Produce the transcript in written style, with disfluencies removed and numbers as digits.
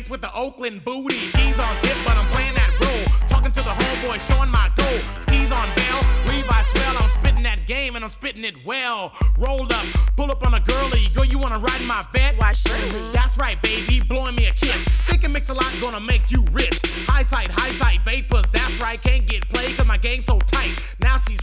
face with the Oakland booty. She's on tip, but I'm playing that role. Talking to the homeboy, showing my dough. Skis on bail, Levi swell. I'm spitting that game and I'm spitting it well. Rolled up, pull up on a girlie. Girl, you wanna ride in my vet? Why surely? That's right, baby, blowing me a kiss. Thinking mix a lot gonna make you rich. High sight, vapors. That's right, can't get played 'cause my game's so tight. Now she's